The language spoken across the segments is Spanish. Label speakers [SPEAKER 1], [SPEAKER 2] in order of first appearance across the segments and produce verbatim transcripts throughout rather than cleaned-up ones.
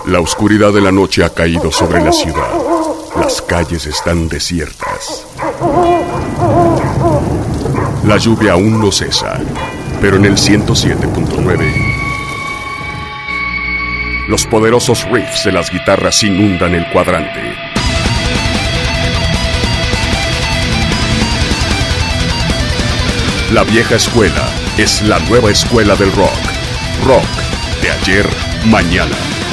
[SPEAKER 1] La oscuridad de la noche ha caído sobre la ciudad. Las calles están desiertas. La lluvia aún no cesa, pero en el ciento siete punto nueve los poderosos riffs de las guitarras inundan el cuadrante. La vieja escuela es la nueva escuela del rock. Rock de ayer, mañana.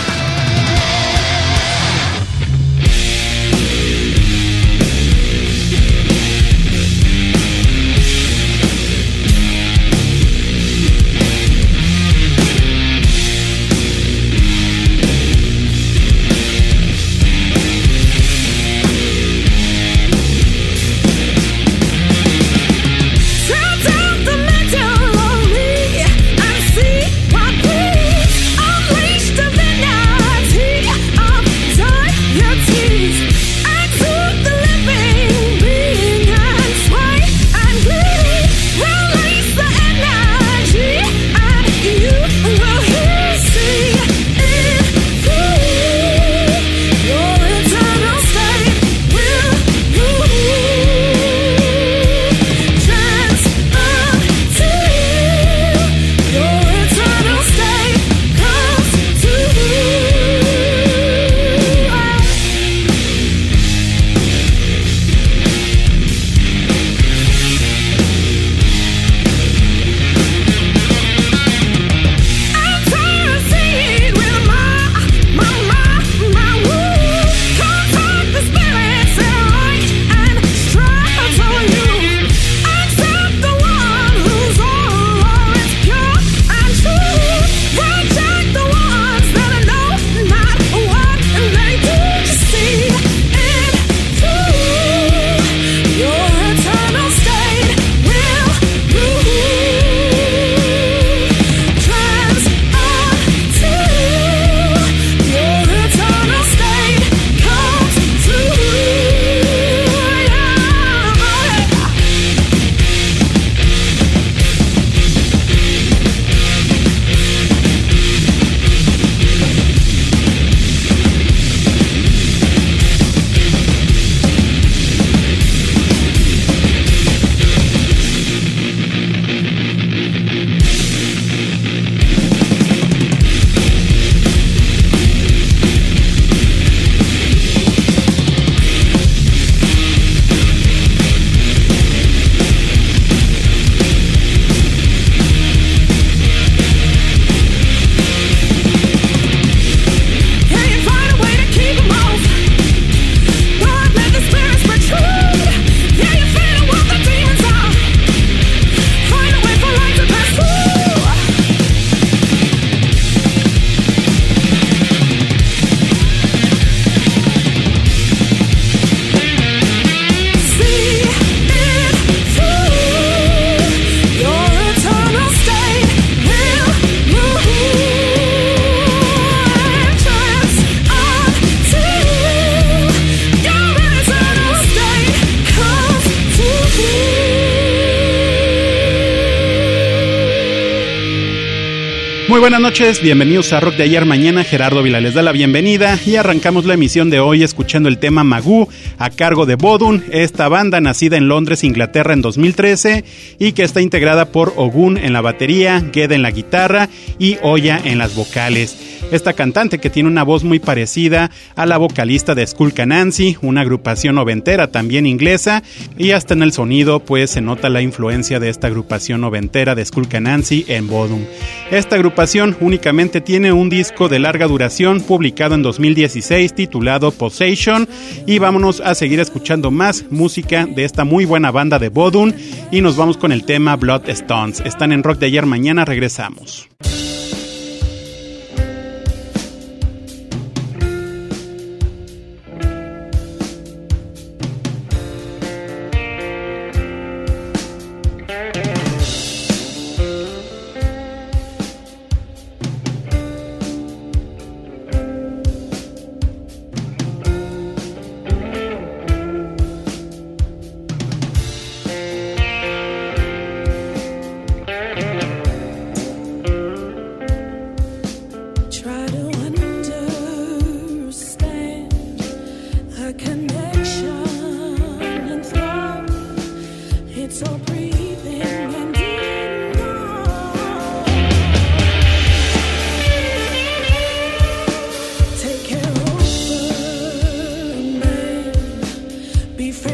[SPEAKER 2] Muy buenas noches, bienvenidos a Rock de ayer mañana. Gerardo Vila les da la bienvenida y arrancamos la emisión de hoy escuchando el tema Magoo a cargo de Vodun, esta banda nacida en Londres, Inglaterra en dos mil trece y que está integrada por Ogun en la batería, Gede en la guitarra y Oya en las vocales. Esta cantante que tiene una voz muy parecida a la vocalista de Skull Canancy, una agrupación noventera también inglesa, y hasta en el sonido pues se nota la influencia de esta agrupación noventera de Skull Canancy en Vodun. Esta agrupación únicamente tiene un disco de larga duración publicado en dos mil dieciséis titulado Possession, y vámonos a seguir escuchando más música de esta muy buena banda de Vodun y nos vamos con el tema Bloodstones. Están en Rock de ayer mañana, regresamos.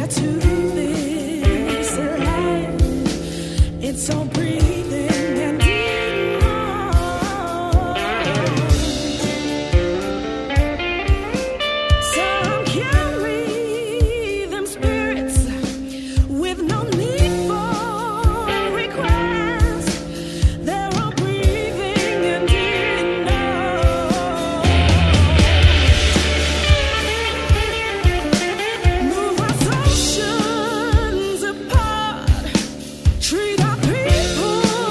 [SPEAKER 3] Treat our people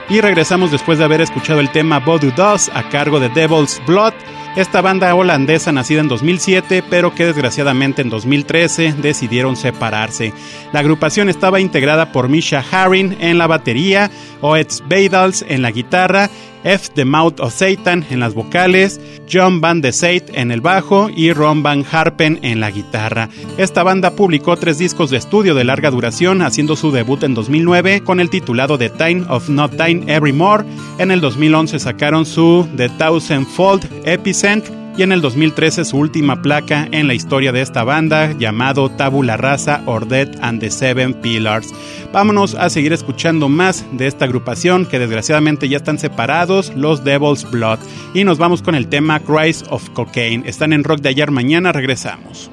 [SPEAKER 2] Y regresamos después de haber escuchado el tema Voodoo Dolls a cargo de Devil's Blood, esta banda holandesa nacida en dos mil siete, pero que desgraciadamente en dos mil trece decidieron separarse. La agrupación estaba integrada por Misha Haring en la batería, Oets Beidals en la guitarra, F. The Mouth of Satan en las vocales, John Van de Sate en el bajo y Ron Van Harpen en la guitarra. Esta banda publicó tres discos de estudio de larga duración, haciendo su debut en dos mil nueve con el titulado The Time of Not Time Evermore. En el dos mil once sacaron su The Thousandfold Epicenter y en el dos mil trece su última placa en la historia de esta banda, llamado Tabula Rasa or Death and the Seven Pillars. Vámonos a seguir escuchando más de esta agrupación que desgraciadamente ya están separados, los Devil's Blood, y nos vamos con el tema Cries of Cocaine. Están en Rock de Ayer Mañana, regresamos.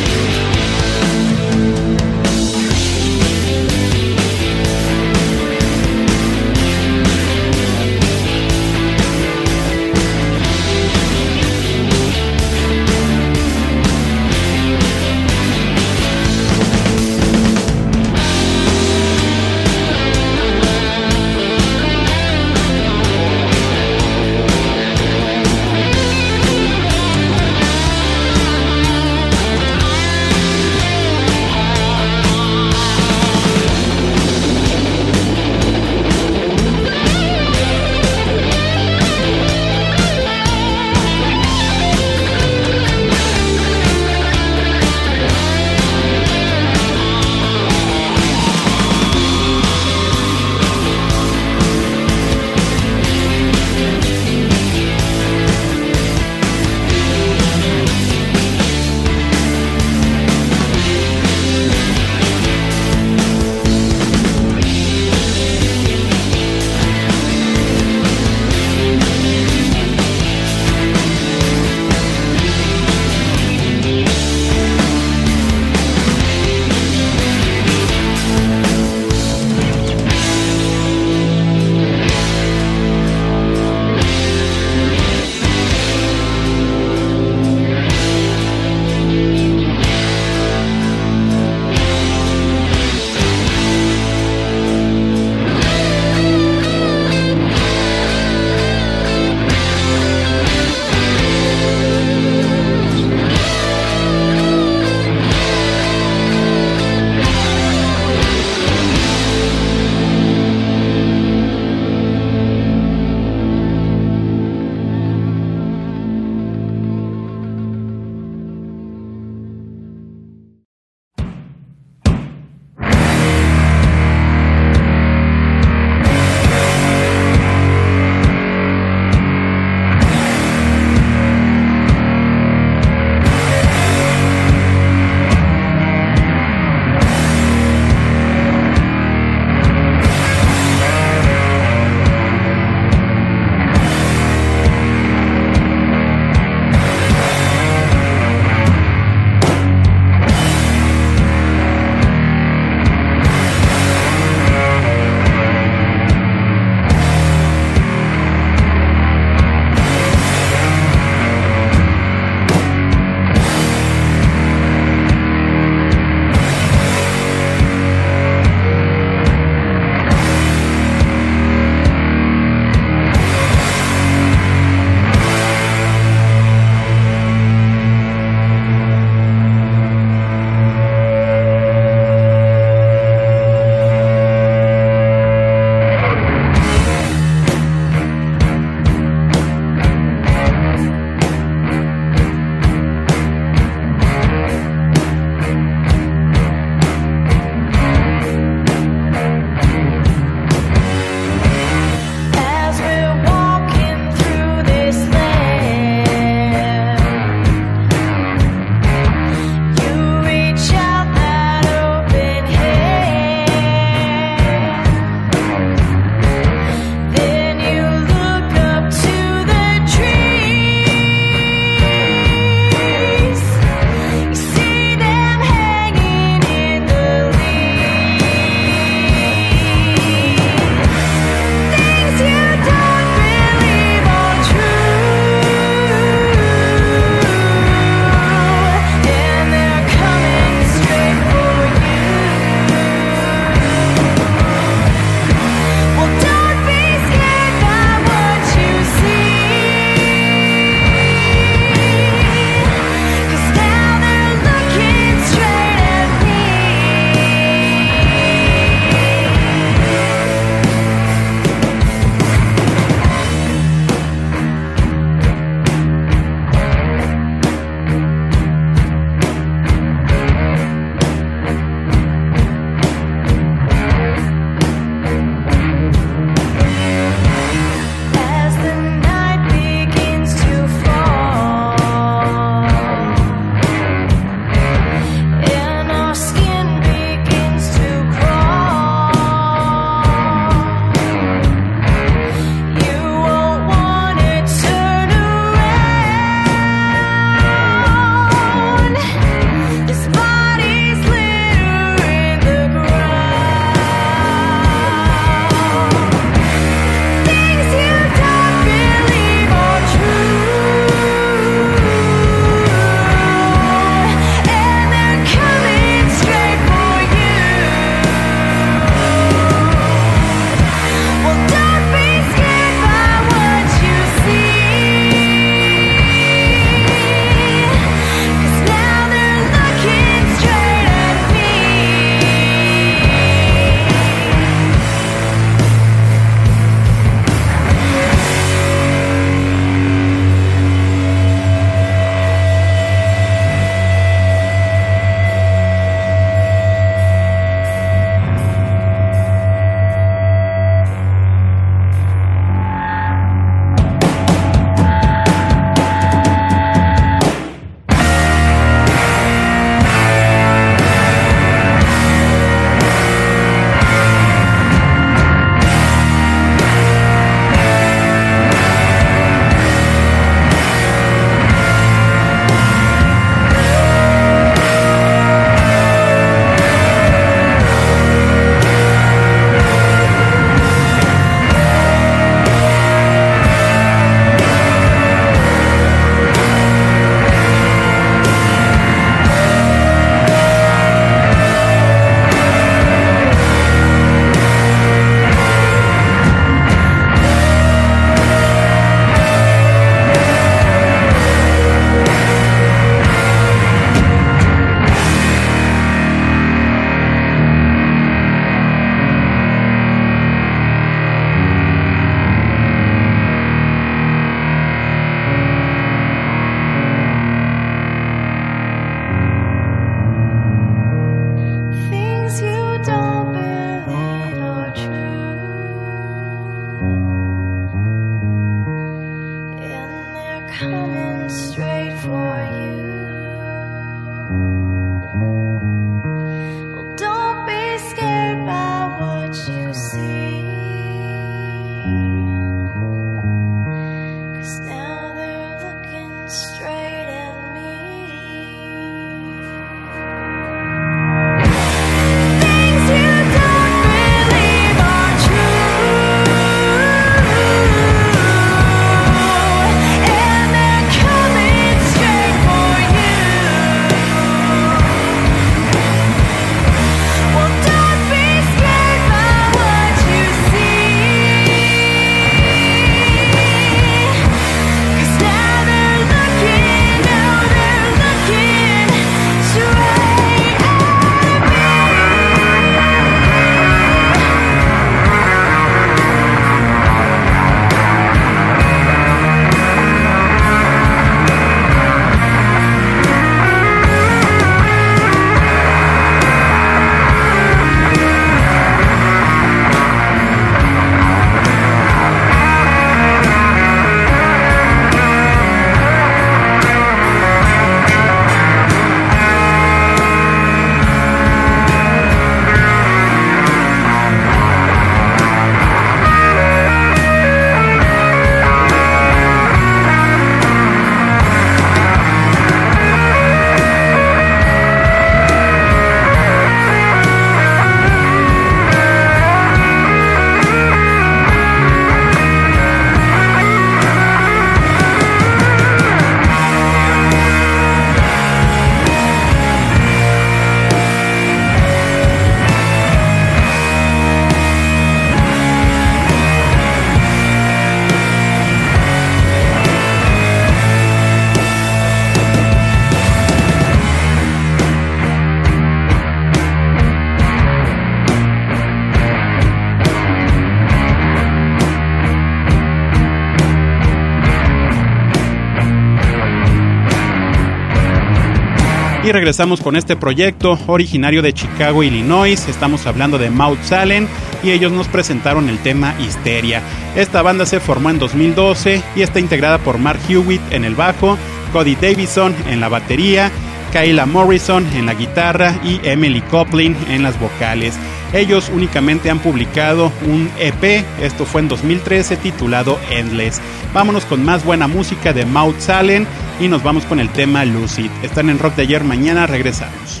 [SPEAKER 2] Y regresamos con este proyecto originario de Chicago, Illinois. Estamos hablando de Mouth Salem y ellos nos presentaron el tema Histeria. Esta banda se formó en dos mil doce y está integrada por Mark Hewitt en el bajo, Cody Davison en la batería, Kayla Morrison en la guitarra y Emily Coplin en las vocales. Ellos únicamente han publicado un E P, esto fue en dos mil trece, titulado Endless. Vámonos con más buena música de Mouth Salem y nos vamos con el tema Lucid. Están en Rock de Ayer Mañana, regresamos.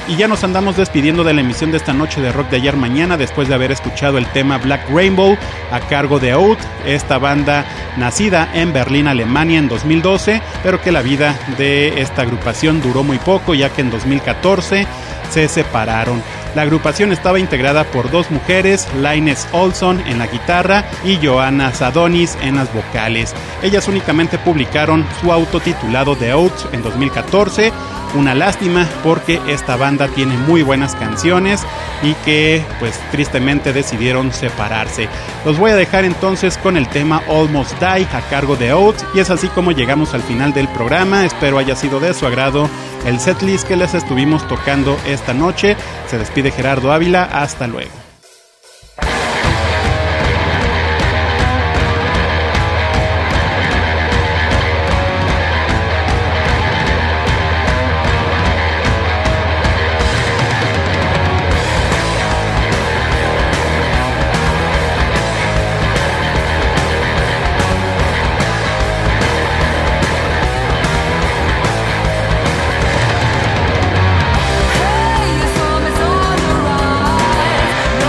[SPEAKER 2] Y ya nos andamos despidiendo de la emisión de esta noche de Rock de Ayer Mañana, después de haber escuchado el tema Black Rainbow a cargo de Out, esta banda nacida en Berlín, Alemania en dos mil doce, pero que la vida de esta agrupación duró muy poco, ya que en dos mil catorce se separaron. La agrupación estaba integrada por dos mujeres, Linus Olson en la guitarra y Joanna Sadonis en las vocales. Ellas únicamente publicaron su autotitulado The Oaths en dos mil catorce. Una lástima porque esta banda tiene muy buenas canciones y que pues tristemente decidieron separarse. Los voy a dejar entonces con el tema Almost Die a cargo de Oaths, y es así como llegamos al final del programa. Espero haya sido de su agrado el setlist que les estuvimos tocando esta noche. Se despide Gerardo Ávila, hasta luego.
[SPEAKER 3] Hey, you saw me on the rise.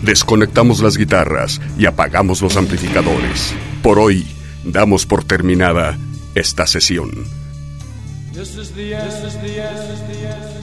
[SPEAKER 1] desconectamos las guitarras y apagamos los amplificadores. Por hoy, damos por terminada esta sesión. This is the end. This is the end.